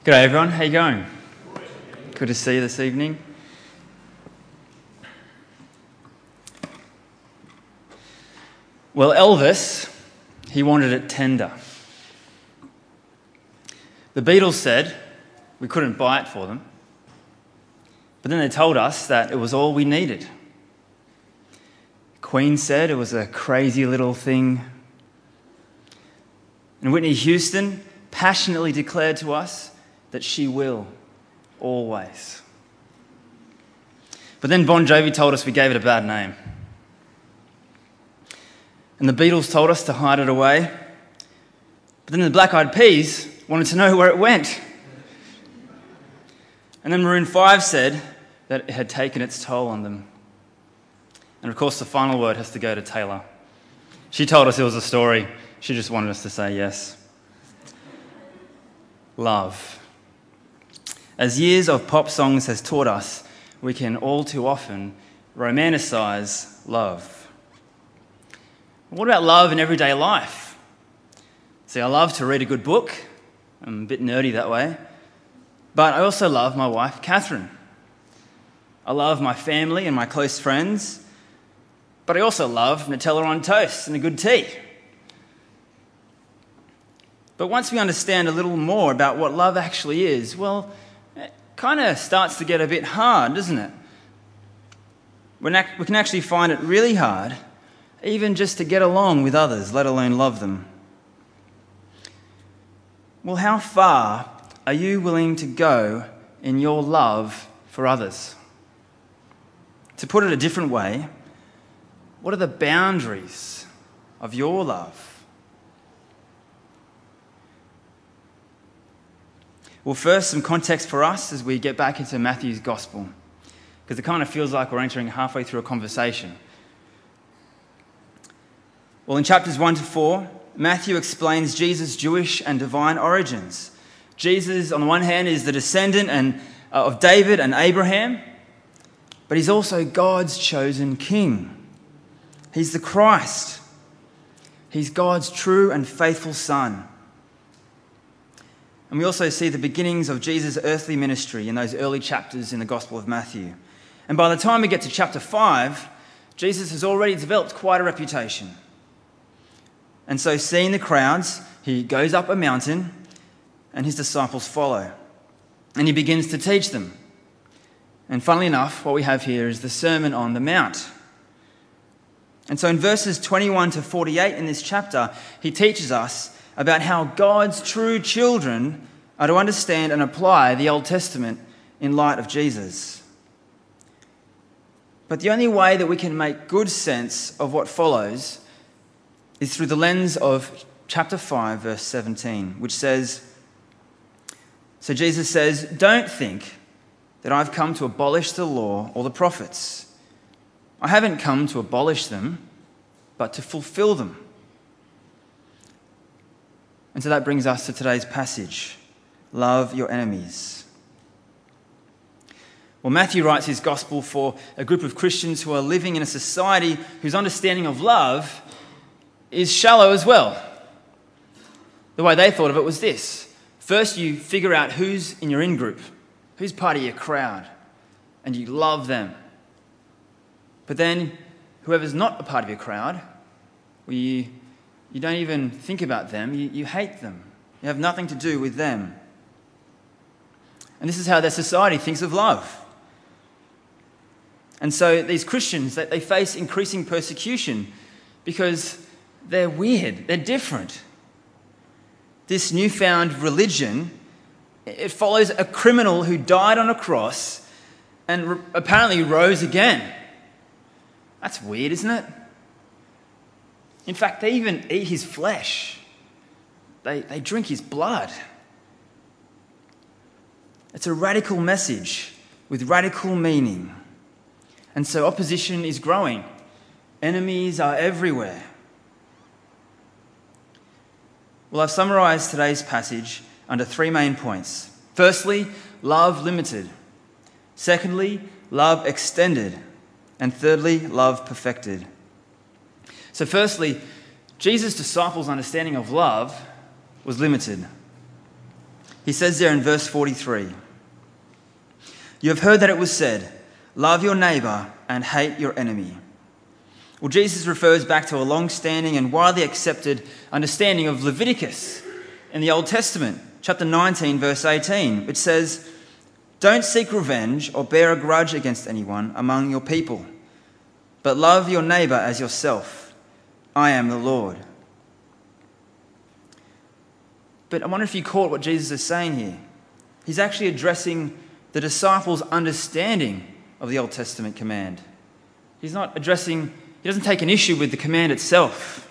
G'day everyone, how you going? Good to see you this evening. Well, Elvis, he wanted it tender. The Beatles said we couldn't buy it for them, but then they told us that it was all we needed. Queen said it was a crazy little thing. And Whitney Houston passionately declared to us that she will, always. But then Bon Jovi told us we gave it a bad name. And the Beatles told us to hide it away. But then the Black Eyed Peas wanted to know where it went. And then Maroon 5 said that it had taken its toll on them. And of course the final word has to go to Taylor. She told us it was a story. She just wanted us to say yes. Love. As years of pop songs has taught us, we can all too often romanticize love. What about love in everyday life? See, I love to read a good book. I'm a bit nerdy that way. But I also love my wife, Catherine. I love my family and my close friends. But I also love Nutella on toast and a good tea. But once we understand a little more about what love actually is, well, it kind of starts to get a bit hard, doesn't it? We can actually find it really hard, even just to get along with others, let alone love them. Well, how far are you willing to go in your love for others? To put it a different way, what are the boundaries of your love? Well, first, some context for us as we get back into Matthew's Gospel, because it kind of feels like we're entering halfway through a conversation. Well, in chapters 1 to 4, Matthew explains Jesus' Jewish and divine origins. Jesus, on the one hand, is the descendant of David and Abraham, but he's also God's chosen king. He's the Christ. He's God's true and faithful Son. And we also see the beginnings of Jesus' earthly ministry in those early chapters in the Gospel of Matthew. And by the time we get to chapter 5, Jesus has already developed quite a reputation. And so, seeing the crowds, he goes up a mountain and his disciples follow. And he begins to teach them. And funnily enough, what we have here is the Sermon on the Mount. And so in verses 21 to 48 in this chapter, he teaches us about how God's true children are to understand and apply the Old Testament in light of Jesus. But the only way that we can make good sense of what follows is through the lens of chapter 5, verse 17, which says, so Jesus says, "Don't think that I've come to abolish the law or the prophets. I haven't come to abolish them, but to fulfill them." And so that brings us to today's passage. Love your enemies. Well, Matthew writes his gospel for a group of Christians who are living in a society whose understanding of love is shallow as well. The way they thought of it was this. First, you figure out who's in your in-group, who's part of your crowd, and you love them. But then, whoever's not a part of your crowd, you don't even think about them, you hate them. You have nothing to do with them. And this is how their society thinks of love. And so these Christians, they face increasing persecution because they're weird, they're different. This newfound religion, it follows a criminal who died on a cross and apparently rose again. That's weird, isn't it? In fact, they even eat his flesh. They drink his blood. It's a radical message with radical meaning. And so opposition is growing. Enemies are everywhere. Well, I've summarised today's passage under 3 main points. Firstly, love limited. Secondly, love extended. And thirdly, love perfected. So firstly, Jesus' disciples' understanding of love was limited. He says there in verse 43, "You have heard that it was said, 'Love your neighbour and hate your enemy.'" Well, Jesus refers back to a long-standing and widely accepted understanding of Leviticus in the Old Testament, chapter 19, verse 18, which says, "Don't seek revenge or bear a grudge against anyone among your people, but love your neighbour as yourself. I am the Lord." But I wonder if you caught what Jesus is saying here. He's actually addressing the disciples' understanding of the Old Testament command. He doesn't take an issue with the command itself.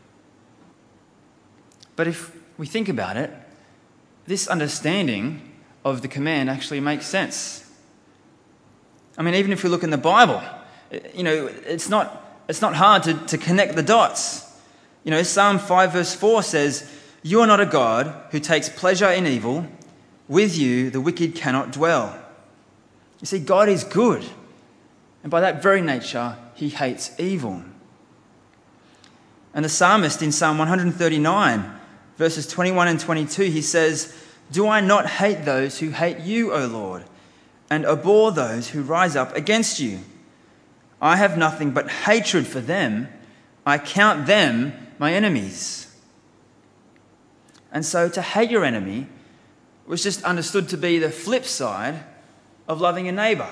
But if we think about it, this understanding of the command actually makes sense. I mean, even if we look in the Bible, it's not hard to connect the dots. Psalm 5 verse 4 says, "You are not a God who takes pleasure in evil. With you, the wicked cannot dwell." You see, God is good. And by that very nature, he hates evil. And the psalmist in Psalm 139, verses 21 and 22, he says, "Do I not hate those who hate you, O Lord, and abhor those who rise up against you? I have nothing but hatred for them. I count them my enemies." And so to hate your enemy was just understood to be the flip side of loving a neighbour.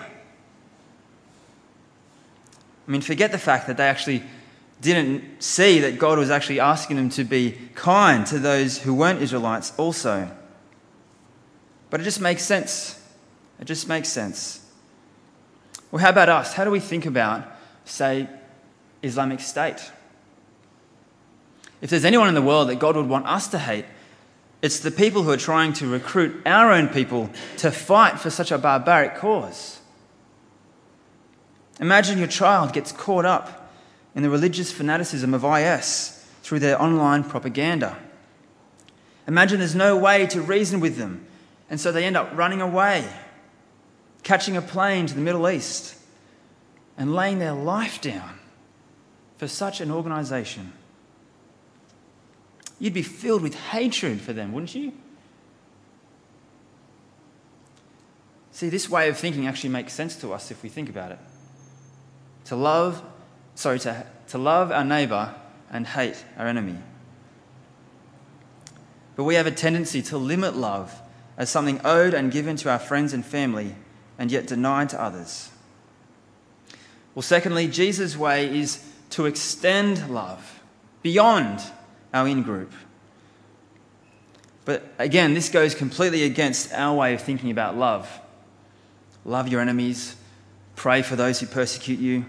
I mean, forget the fact that they actually didn't see that God was actually asking them to be kind to those who weren't Israelites also. But it just makes sense. It just makes sense. Well, how about us? How do we think about, say, Islamic State? If there's anyone in the world that God would want us to hate, it's the people who are trying to recruit our own people to fight for such a barbaric cause. Imagine your child gets caught up in the religious fanaticism of IS through their online propaganda. Imagine there's no way to reason with them, and so they end up running away, catching a plane to the Middle East, and laying their life down for such an organisation. You'd be filled with hatred for them, wouldn't you? See, this way of thinking actually makes sense to us if we think about it. To love our neighbour and hate our enemy. But we have a tendency to limit love as something owed and given to our friends and family, and yet denied to others. Well, secondly, Jesus' way is to extend love beyond our in-group. But again, this goes completely against our way of thinking about love. Love your enemies, pray for those who persecute you.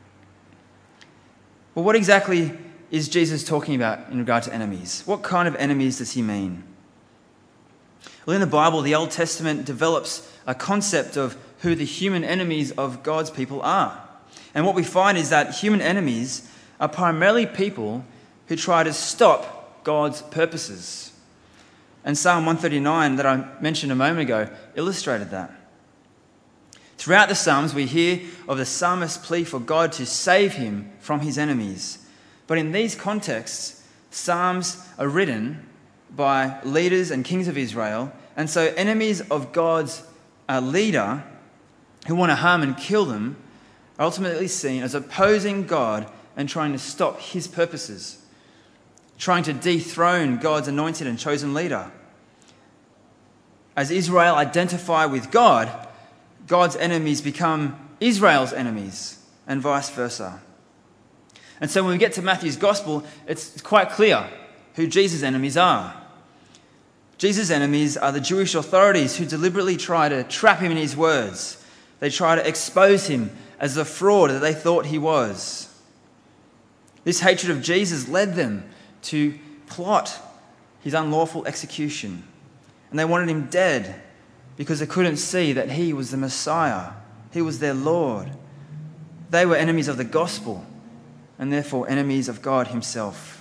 Well, what exactly is Jesus talking about in regard to enemies? What kind of enemies does he mean? Well, in the Bible, the Old Testament develops a concept of who the human enemies of God's people are. And what we find is that human enemies are primarily people who try to stop God's purposes. And Psalm 139 that I mentioned a moment ago illustrated that. Throughout the Psalms, we hear of the psalmist's plea for God to save him from his enemies. But in these contexts, Psalms are written by leaders and kings of Israel, and so enemies of God's leader who want to harm and kill them are ultimately seen as opposing God and trying to stop his purposes, trying to dethrone God's anointed and chosen leader. As Israel identify with God, God's enemies become Israel's enemies, and vice versa. And so when we get to Matthew's gospel, it's quite clear who Jesus' enemies are. Jesus' enemies are the Jewish authorities who deliberately try to trap him in his words. They try to expose him as the fraud that they thought he was. This hatred of Jesus led them to plot his unlawful execution. And they wanted him dead because they couldn't see that he was the Messiah. He was their Lord. They were enemies of the gospel and therefore enemies of God himself.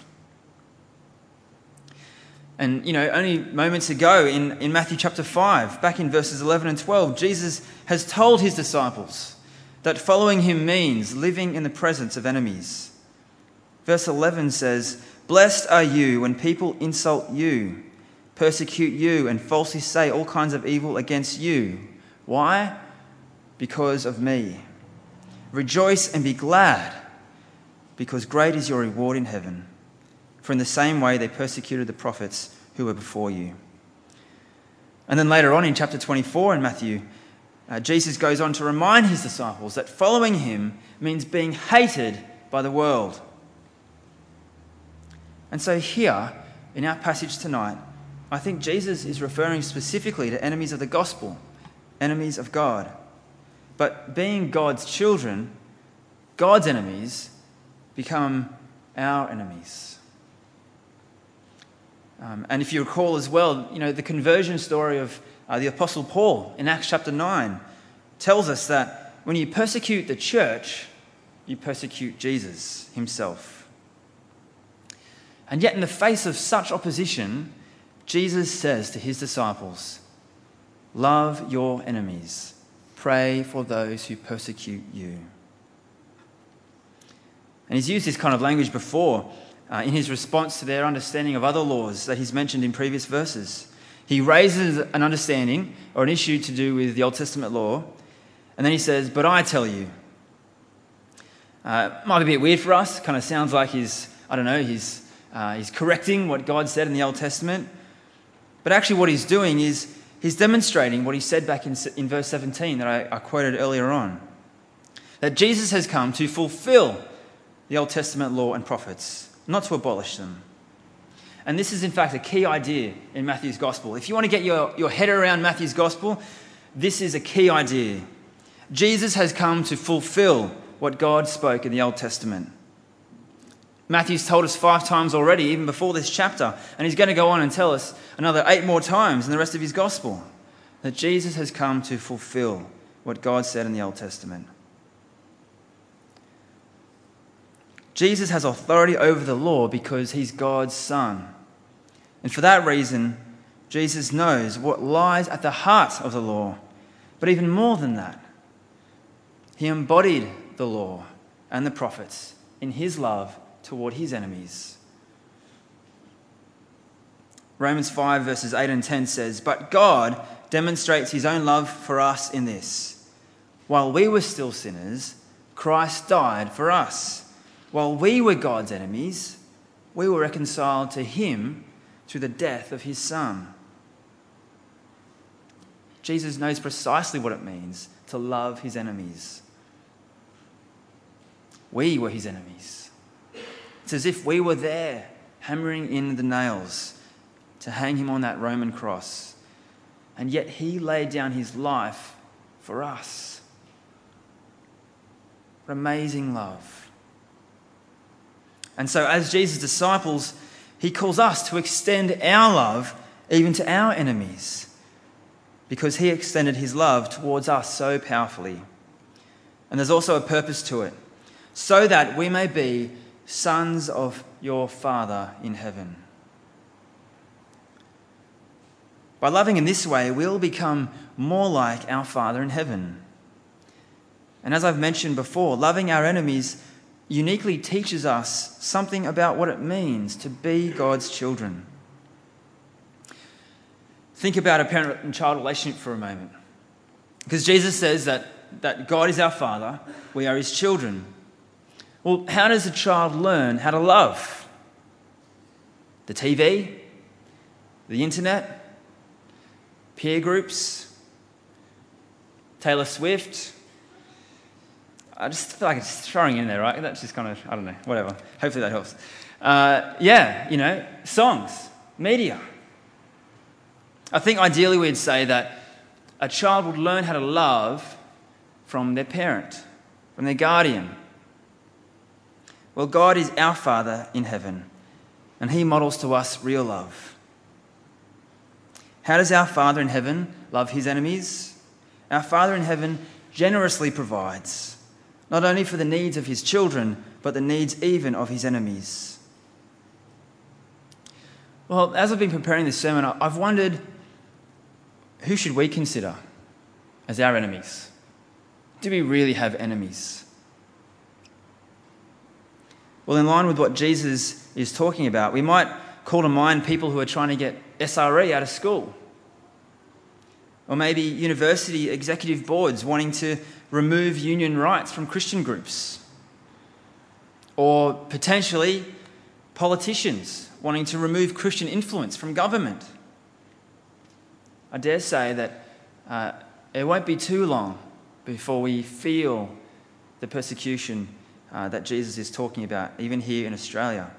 And, only moments ago in Matthew chapter 5, back in verses 11 and 12, Jesus has told his disciples that following him means living in the presence of enemies. Verse 11 says, "Blessed are you when people insult you, persecute you and falsely say all kinds of evil against you. Why? Because of me. Rejoice and be glad, because great is your reward in heaven. For in the same way they persecuted the prophets who were before you. And then later on in chapter 24 in Matthew, Jesus goes on to remind his disciples that following him means being hated by the world. And so here, in our passage tonight, I think Jesus is referring specifically to enemies of the gospel, enemies of God. But being God's children, God's enemies become our enemies. And if you recall as well, the conversion story of the Apostle Paul in Acts chapter 9 tells us that when you persecute the church, you persecute Jesus himself. And yet in the face of such opposition, Jesus says to his disciples, "Love your enemies. Pray for those who persecute you." And he's used this kind of language before in his response to their understanding of other laws that he's mentioned in previous verses. He raises an understanding or an issue to do with the Old Testament law, and then he says, "But I tell you." Might be a bit weird for us. Kind of sounds like he's correcting what God said in the Old Testament. But actually what he's doing is he's demonstrating what he said back in verse 17 that I quoted earlier on. That Jesus has come to fulfill the Old Testament law and prophets, not to abolish them. And this is in fact a key idea in Matthew's Gospel. If you want to get your head around Matthew's Gospel, this is a key idea. Jesus has come to fulfill what God spoke in the Old Testament. Matthew's told us 5 times already, even before this chapter, and he's going to go on and tell us another 8 more times in the rest of his Gospel, that Jesus has come to fulfill what God said in the Old Testament. Jesus has authority over the law because he's God's Son. And for that reason, Jesus knows what lies at the heart of the law. But even more than that, he embodied the law and the prophets in his love toward his enemies. Romans 5 verses 8 and 10 says, "But God demonstrates his own love for us in this: while we were still sinners, Christ died for us. While we were God's enemies, we were reconciled to him through the death of his Son." Jesus knows precisely what it means to love his enemies. We were his enemies. It's as if we were there, hammering in the nails to hang him on that Roman cross. And yet he laid down his life for us. What amazing love. And so as Jesus' disciples, he calls us to extend our love even to our enemies, because he extended his love towards us so powerfully. And there's also a purpose to it, so that we may be sons of your Father in heaven. By loving in this way, we'll become more like our Father in heaven. And as I've mentioned before, loving our enemies uniquely teaches us something about what it means to be God's children. Think about a parent and child relationship for a moment. Because Jesus says that God is our Father, we are his children. Well, how does a child learn how to love? The TV? The internet? Peer groups? Taylor Swift? I just feel like it's throwing in there, right? That's just kind of, I don't know, whatever. Hopefully that helps. Songs, media. I think ideally we'd say that a child would learn how to love from their parent, from their guardian. Well, God is our Father in heaven, and he models to us real love. How does our Father in heaven love his enemies? Our Father in heaven generously provides, not only for the needs of his children, but the needs even of his enemies. Well, as I've been preparing this sermon, I've wondered, who should we consider as our enemies? Do we really have enemies? Well, in line with what Jesus is talking about, we might call to mind people who are trying to get SRE out of school. Or maybe university executive boards wanting to remove union rights from Christian groups. Or potentially politicians wanting to remove Christian influence from government. I dare say that it won't be too long before we feel the persecution that Jesus is talking about, even here in Australia.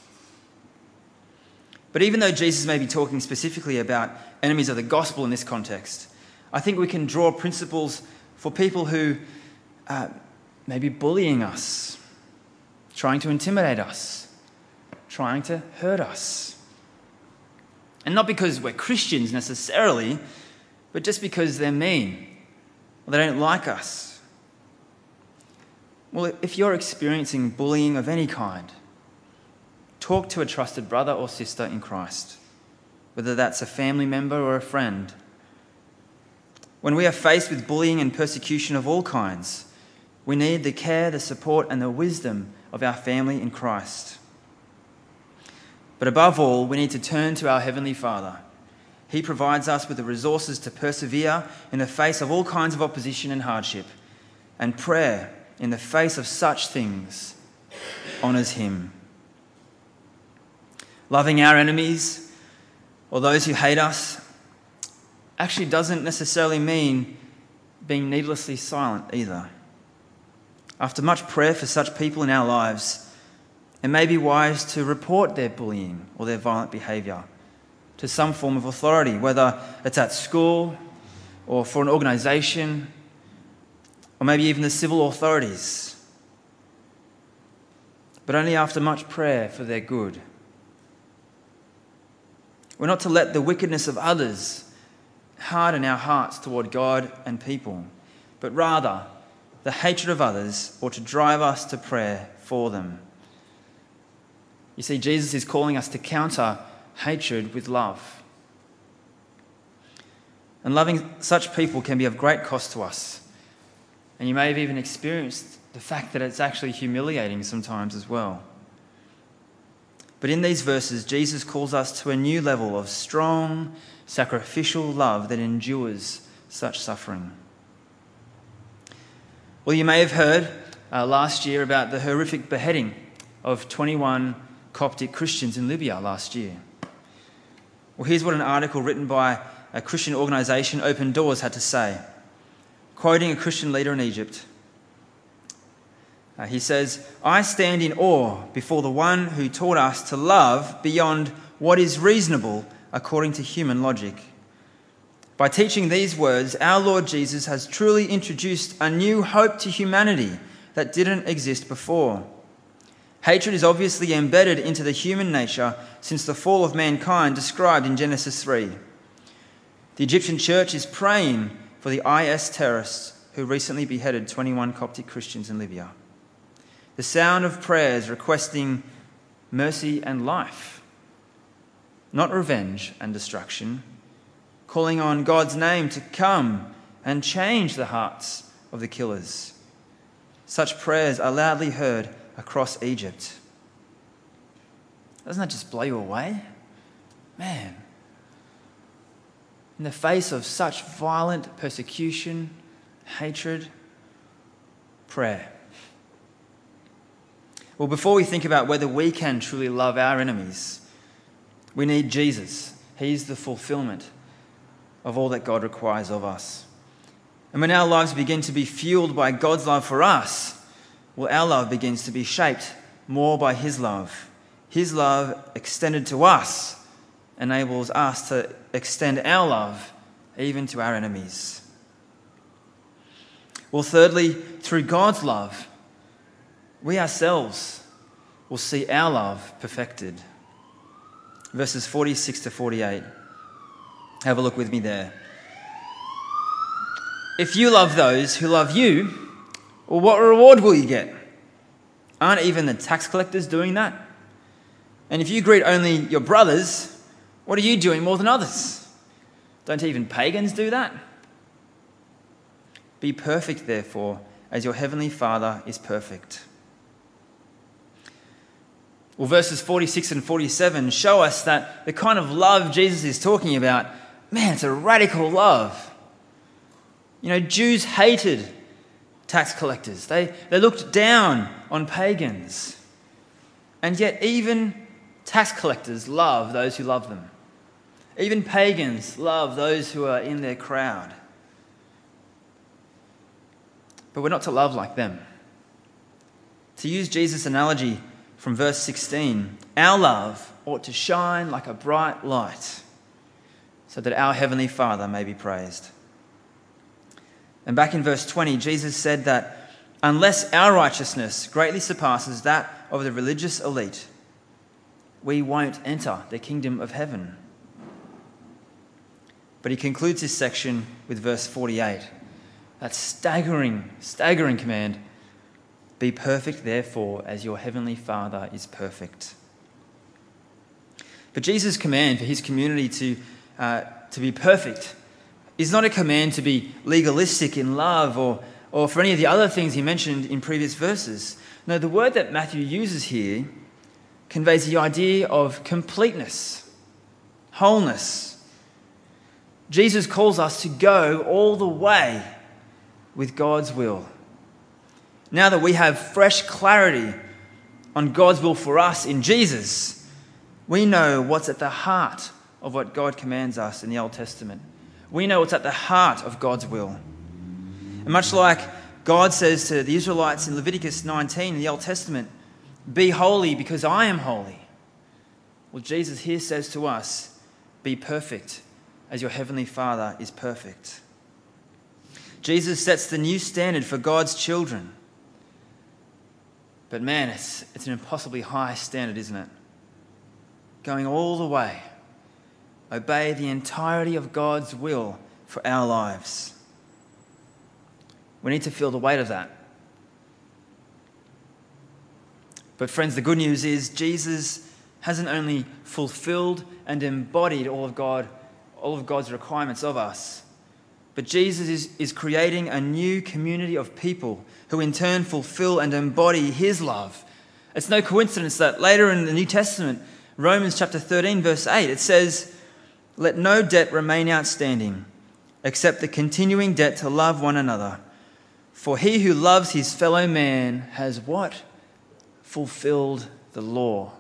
But even though Jesus may be talking specifically about enemies of the gospel in this context, I think we can draw principles for people who may be bullying us, trying to intimidate us, trying to hurt us. And not because we're Christians necessarily, but just because they're mean or they don't like us. Well, if you're experiencing bullying of any kind, talk to a trusted brother or sister in Christ, whether that's a family member or a friend. When we are faced with bullying and persecution of all kinds, we need the care, the support, and the wisdom of our family in Christ. But above all, we need to turn to our Heavenly Father. He provides us with the resources to persevere in the face of all kinds of opposition and hardship, and prayer in the face of such things honours Him. Loving our enemies or those who hate us actually doesn't necessarily mean being needlessly silent either. After much prayer for such people in our lives, it may be wise to report their bullying or their violent behaviour to some form of authority, whether it's at school or for an organisation or maybe even the civil authorities. But only after much prayer for their good. We're not to let the wickedness of others harden our hearts toward God and people, but rather the hatred of others ought to drive us to prayer for them. You see, Jesus is calling us to counter hatred with love. And loving such people can be of great cost to us. And you may have even experienced the fact that it's actually humiliating sometimes as well. But in these verses, Jesus calls us to a new level of strong, sacrificial love that endures such suffering. Well, you may have heard last year about the horrific beheading of 21 Coptic Christians in Libya last year. Well, here's what an article written by a Christian organisation, Open Doors, had to say. Quoting a Christian leader in Egypt, he says, "I stand in awe before the one who taught us to love beyond what is reasonable according to human logic. By teaching these words, our Lord Jesus has truly introduced a new hope to humanity that didn't exist before. Hatred is obviously embedded into the human nature since the fall of mankind described in Genesis 3. The Egyptian church is praying for the IS terrorists who recently beheaded 21 Coptic Christians in Libya. The sound of prayers requesting mercy and life, not revenge and destruction, calling on God's name to come and change the hearts of the killers. Such prayers are loudly heard across Egypt." Doesn't that just blow you away? Man, in the face of such violent persecution, hatred, prayer. Well, before we think about whether we can truly love our enemies, we need Jesus. He's the fulfillment of all that God requires of us. And when our lives begin to be fueled by God's love for us, well, our love begins to be shaped more by His love. His love extended to us enables us to extend our love even to our enemies. Well, thirdly, through God's love, we ourselves will see our love perfected. Verses 46 to 48. Have a look with me there. "If you love those who love you, well, what reward will you get? Aren't even the tax collectors doing that? And if you greet only your brothers, what are you doing more than others? Don't even pagans do that? Be perfect, therefore, as your heavenly Father is perfect." Well, verses 46 and 47 show us that the kind of love Jesus is talking about, man, it's a radical love. You know, Jews hated tax collectors. They looked down on pagans. And yet even tax collectors love those who love them. Even pagans love those who are in their crowd. But we're not to love like them. To use Jesus' analogy from verse 16, our love ought to shine like a bright light so that our Heavenly Father may be praised. And back in verse 20, Jesus said that unless our righteousness greatly surpasses that of the religious elite, we won't enter the kingdom of heaven. But he concludes this section with verse 48. That staggering command. Be perfect, therefore, as your heavenly Father is perfect. But Jesus' command for his community to be perfect is not a command to be legalistic in love or for any of the other things he mentioned in previous verses. No, the word that Matthew uses here conveys the idea of completeness, wholeness. Jesus calls us to go all the way with God's will. Now that we have fresh clarity on God's will for us in Jesus, we know what's at the heart of what God commands us in the Old Testament. We know what's at the heart of God's will. And much like God says to the Israelites in Leviticus 19 in the Old Testament, be holy because I am holy. Well, Jesus here says to us, be perfect as your heavenly Father is perfect. Jesus sets the new standard for God's children. But man, it's an impossibly high standard, isn't it? Going all the way. Obey the entirety of God's will for our lives. We need to feel the weight of that. But friends, the good news is Jesus hasn't only fulfilled and embodied all of God's requirements of us, but Jesus is creating a new community of people who in turn fulfill and embody his love. It's no coincidence that later in the New Testament, Romans chapter 13, verse 8, it says, let no debt remain outstanding except the continuing debt to love one another. For he who loves his fellow man has what? Fulfilled the law.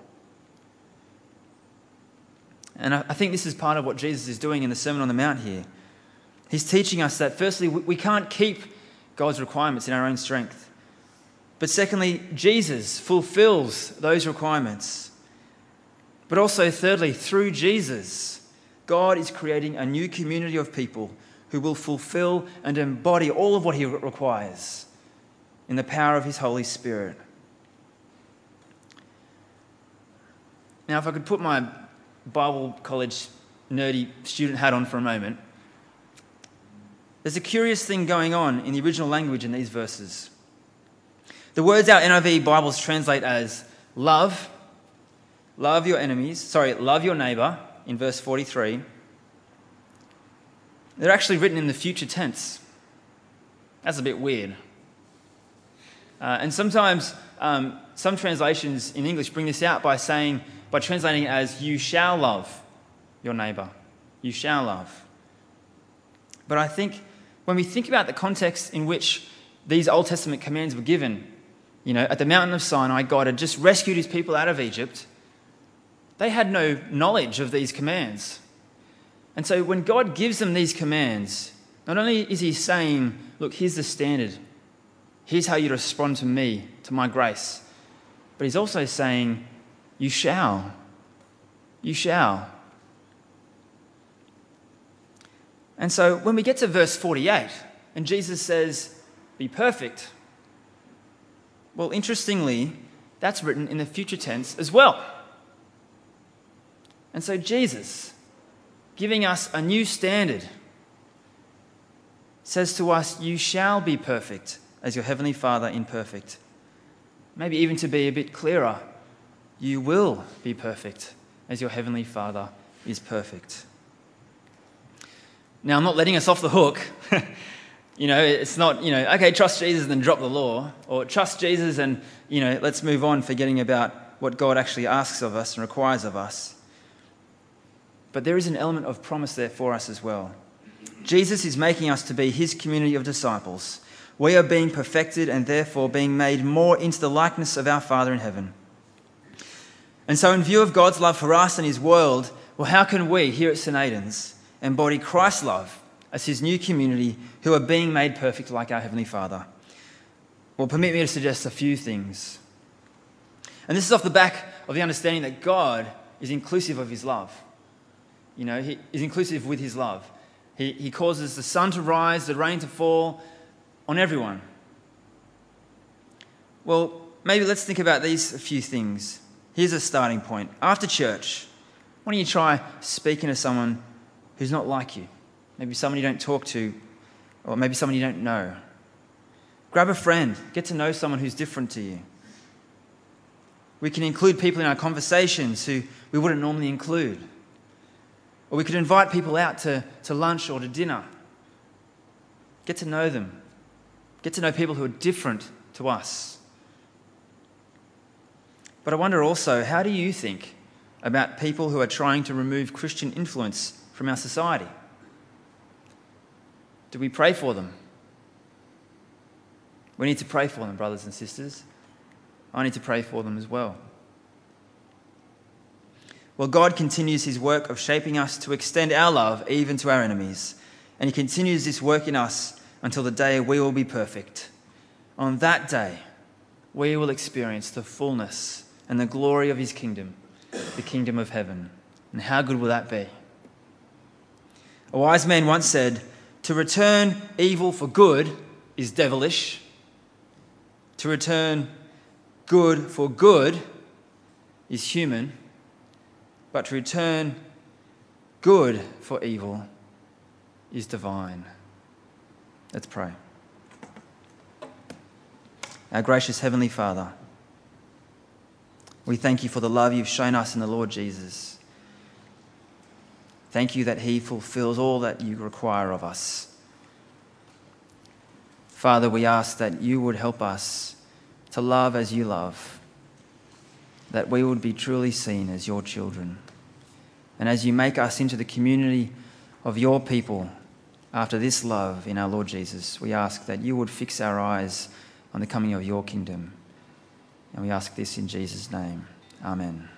And I think this is part of what Jesus is doing in the Sermon on the Mount here. He's teaching us that firstly, we can't keep God's requirements in our own strength. But secondly, Jesus fulfills those requirements. But also thirdly, through Jesus, God is creating a new community of people who will fulfill and embody all of what he requires in the power of his Holy Spirit. Now, if I could put my Bible college nerdy student hat on for a moment, there's a curious thing going on in the original language in these verses. The words our NIV Bibles translate as love your neighbour in verse 43. They're actually written in the future tense. That's a bit weird. And sometimes some translations in English bring this out by translating it as you shall love your neighbour. You shall love. But I think when we think about the context in which these Old Testament commands were given, at the mountain of Sinai, God had just rescued his people out of Egypt. They had no knowledge of these commands. And so when God gives them these commands, not only is he saying, look, here's the standard. Here's how you respond to me, to my grace. But he's also saying, you shall. You shall. And so when we get to verse 48, and Jesus says, be perfect. Well, interestingly, that's written in the future tense as well. And so Jesus, giving us a new standard, says to us, you shall be perfect as your heavenly Father is perfect. Maybe even to be a bit clearer, you will be perfect as your heavenly Father is perfect. Now, I'm not letting us off the hook. It's not, okay, trust Jesus and then drop the law, or trust Jesus and, let's move on, forgetting about what God actually asks of us and requires of us. But there is an element of promise there for us as well. Jesus is making us to be his community of disciples. We are being perfected and therefore being made more into the likeness of our Father in heaven. And so in view of God's love for us and his world, well, how can we here at St. Aidan's embody Christ's love as his new community who are being made perfect like our Heavenly Father? Well, permit me to suggest a few things. And this is off the back of the understanding that God is inclusive of his love. You know, he is inclusive with his love. He causes the sun to rise, the rain to fall on everyone. Well, maybe let's think about these few things. Here's a starting point. After church, why don't you try speaking to someone who's not like you? Maybe someone you don't talk to, or maybe someone you don't know. Grab a friend. Get to know someone who's different to you. We can include people in our conversations who we wouldn't normally include. Or we could invite people out to lunch or to dinner. Get to know them. Get to know people who are different to us. But I wonder also, how do you think about people who are trying to remove Christian influence from our society? Do we pray for them? We need to pray for them, brothers and sisters. I need to pray for them as well. Well, God continues his work of shaping us to extend our love even to our enemies. And he continues this work in us until the day we will be perfect. On that day, we will experience the fullness and the glory of his kingdom, the kingdom of heaven. And how good will that be? A wise man once said, "To return evil for good is devilish. To return good for good is human. But to return good for evil is divine." Let's pray. Our gracious Heavenly Father, we thank you for the love you've shown us in the Lord Jesus. Thank you that he fulfills all that you require of us. Father, we ask that you would help us to love as you love, that we would be truly seen as your children. And as you make us into the community of your people after this love in our Lord Jesus, we ask that you would fix our eyes on the coming of your kingdom. And we ask this in Jesus' name. Amen.